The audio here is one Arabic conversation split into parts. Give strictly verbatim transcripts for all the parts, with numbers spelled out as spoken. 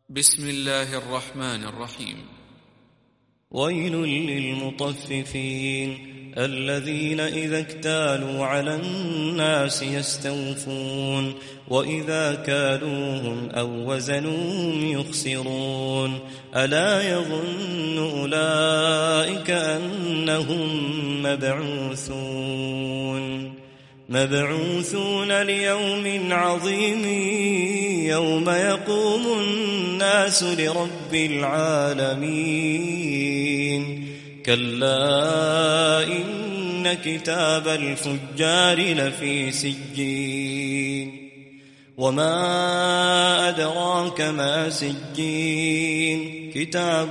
بسم الله الرحمن الرحيم. ويل للمطففين الذين إذا اكتالوا على الناس يستوفون وإذا كالوهم أو وزنوهم يخسرون ألا يظن أولئك أنهم مبعوثون مبعوثون ليوم عظيم يوم يقوم الناس لرب العالمين كلا إن كتاب الفجار لفي سجين وما أدراك ما سجين كتاب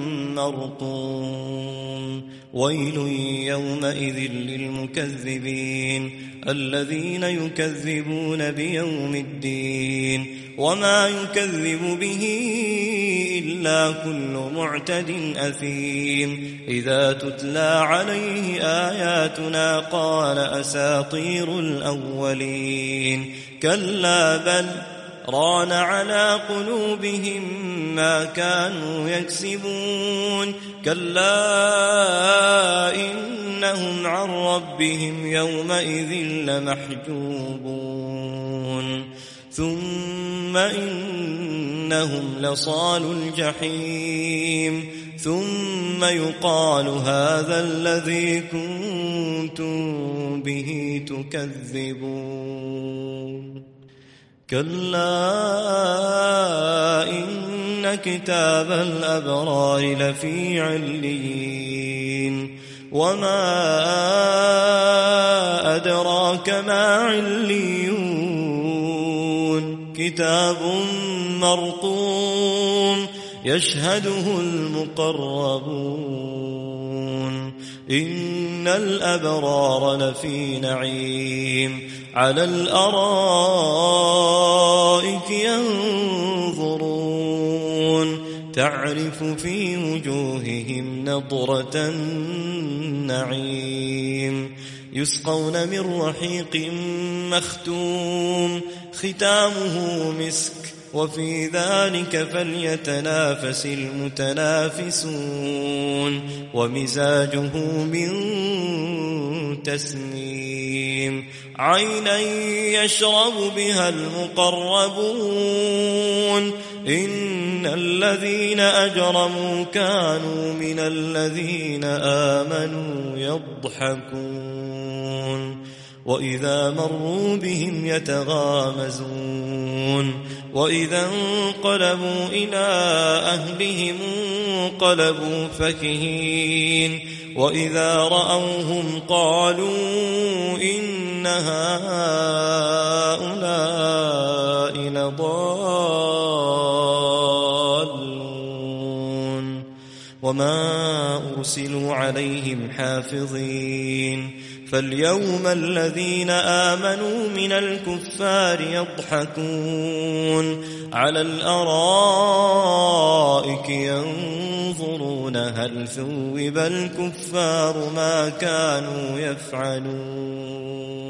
مرقوم ويل يومئذ للمكذبين الذين يكذبون بيوم الدين وما يكذب به إلا كل معتد أثيم إذا تتلى عليه آياتنا قال أساطير الأولين كلا بل ران على قلوبهم ما كانوا يكسبون كلا إنهم عن ربهم يومئذ لمحجوبون ثم إنهم لصالوا الجحيم ثم يقال هذا الذي كنتم به تكذبون كلا إن كتاب الأبرار لفي عليين وما أدراك ما عليون كتاب مرقوم يشهده المقربون إن الأبرار لفي نعيم على الأرائك ينظرون تعرف في وجوههم نضرة النعيم يسقون من رحيق مختوم ختامه مسك وفي ذلك فليتنافس المتنافسون ومزاجه من تسنيم عينا يشرب بها المقربون إن الذين أجرموا كانوا من الذين آمنوا يضحكون وإذا مروا بهم يتغامزون وإذا انقلبوا إلى أهلهم انقلبوا فكهين وإذا رأوهم قالوا إن هؤلاء لضالون وما أرسلوا عليهم حافظين فاليوم الذين آمنوا من الكفار يضحكون على الأرائك ينظرون هل ثوب الكفار ما كانوا يفعلون.